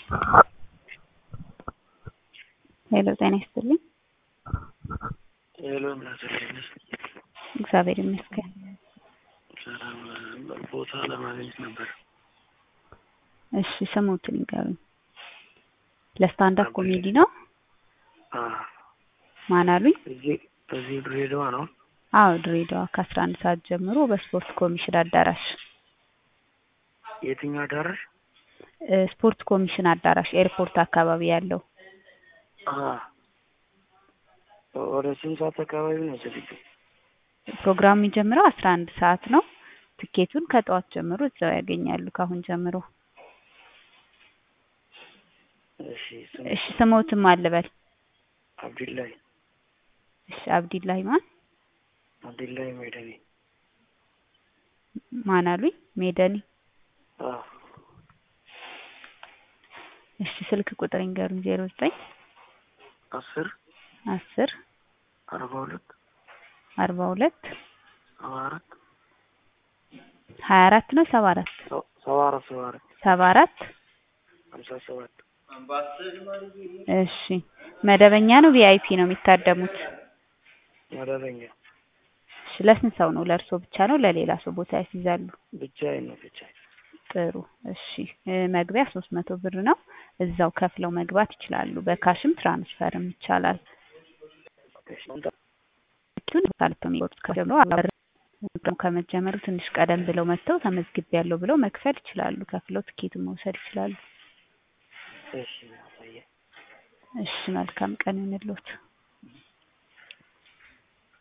ሄሎ ጤና ይስጥልኝ። ሄሎ እናትልኝ እግዚአብሔር ይመስገን። ሰላም ቦታ ለማግኘት ነበር። እሺ ስሙትን ንገሩኝ። ለስታንድ አፕ ኮሜዲ ነው? ማን አሉኝ? እዚህ ድሬዳዋ ነው? አዎ ድሬዳዋ ከ11 ሰዓት ጀምሮ በስፖርት ኮሚሽን አዳራሽ። የትኛው አዳራሽ? ስፖርት ኮሚሽን አዳራሽ ኤርፖርት አካባቢ ያለው። ወደ ስንት ሰዓት አካባቢ ነው ዝግጅቱ? ፕሮግራሙ የሚጀምረው 11 ሰዓት ነው። ትኬቱን ከጠዋት ጀምሮ እዛው ያገኛሉ ካሁን ጀምሮ። እሺ ስሞትም አልበል። አብዱላሂ። እሺ አብዱላሂ ማን? አብዱላሂ ሜደኒ። ማን አሉኝ? ሜደኒ። እሺ ስልክ ቁጥር ይንገሩኝ። 09 10 42 42 74 24 ነው 74 74 57 እሺ መደበኛ ነው ቪአይፒ ነው የሚታደሙት? መደበኛ። እሺ ለስንት ሰው ነው? ለእርሶ ብቻ ነው ለሌላ ሰው ቦታ ያስይዛሉ? ብቻዬን ነው ብቻዬን። ጥሩ እሺ መግቢያ 300 ብር ነው። እዛው ከፍለው መግባት ይችላሉ። በካሽም ትራንስፈርም ይቻላል። ከመጀመሩ ትንሽ ቀደም ብለው መጥተው ተመዝግቤያለሁ ብለው መክፈል ይችላሉ። ከፍለው ትኬቱን መውሰድ ይችላሉ። እሺ መልካም ቀን ይሁንልዎት።